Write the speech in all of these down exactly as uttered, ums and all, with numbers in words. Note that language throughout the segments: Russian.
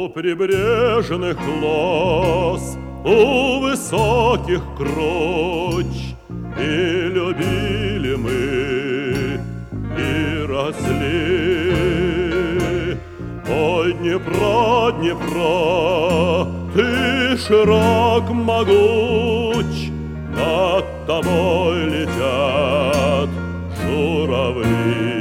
У прибрежных лос, у высоких кроч и любили мы, и росли. Ой, Днепра, Днепра, ты широк, могуч, над тобой летят журавли.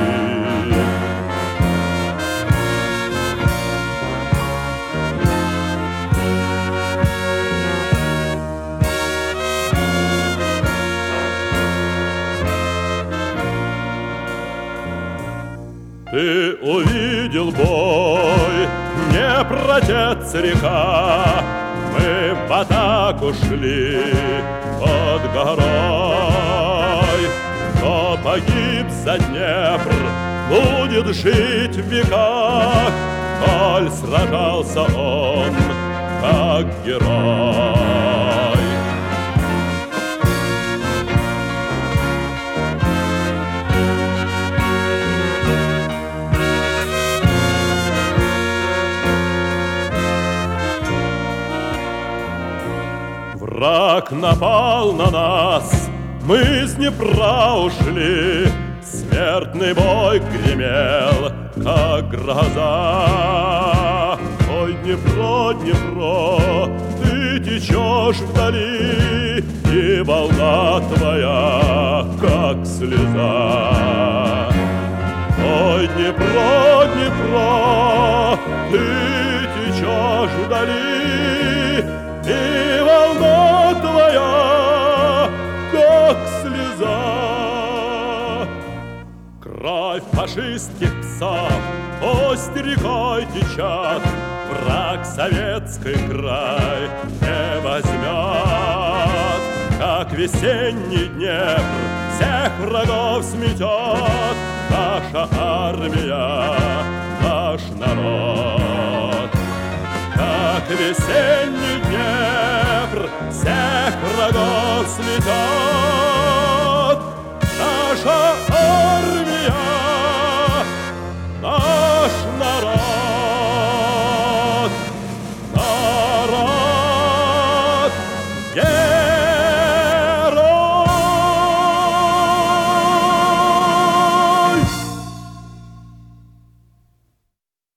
Ты увидел бой, не протец река, мы в атаку шли под горой. Кто погиб за Днепр, будет жить в веках, коль сражался он как герой. Враг напал на нас, мы с Днепра ушли, смертный бой гремел, как гроза. Ой, Днепро, Днепро, ты течешь вдали, и волна твоя, как слеза. Ой, Днепро, Днепро, ты течешь вдали, и волна твоя, как слеза. Кровь фашистских псов пусть рекой течет, враг советский край не возьмет. Как весенний Днепр всех врагов сметет наша армия, наш народ. Как весенний Днепр всех врагов сметет